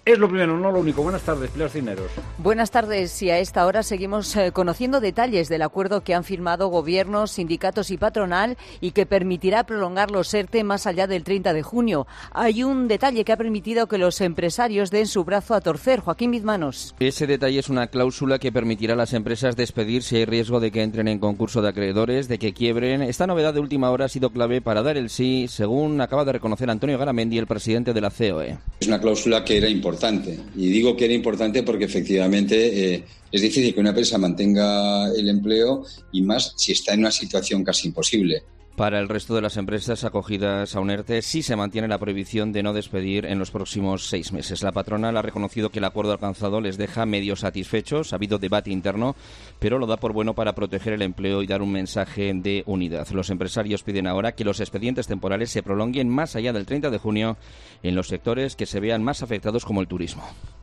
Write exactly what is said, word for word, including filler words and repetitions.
Es lo primero, no lo único. Buenas tardes, Pilar Cineros. Buenas tardes, y a esta hora seguimos eh, conociendo detalles del acuerdo que han firmado gobiernos, sindicatos y patronal y que permitirá prolongar los ERTE más allá del treinta de junio. Hay un detalle que ha permitido que los empresarios den su brazo a torcer. Joaquín Bizmanos. Ese detalle es una cláusula que permitirá a las empresas despedir si hay riesgo de que entren en concurso de acreedores, de que quiebren. Esta novedad de última hora ha sido clave para dar el sí, según acaba de reconocer Antonio Garamendi, el presidente de la C O E. Es una cláusula que era importante, y digo que era importante porque efectivamente eh, es difícil que una empresa mantenga el empleo, y más si está en una situación casi imposible. Para el resto de las empresas acogidas a un ERTE sí se mantiene la prohibición de no despedir en los próximos seis meses. La patronal ha reconocido que el acuerdo alcanzado les deja medio satisfechos. Ha habido debate interno, pero lo da por bueno para proteger el empleo y dar un mensaje de unidad. Los empresarios piden ahora que los expedientes temporales se prolonguen más allá del treinta de junio en los sectores que se vean más afectados, como el turismo.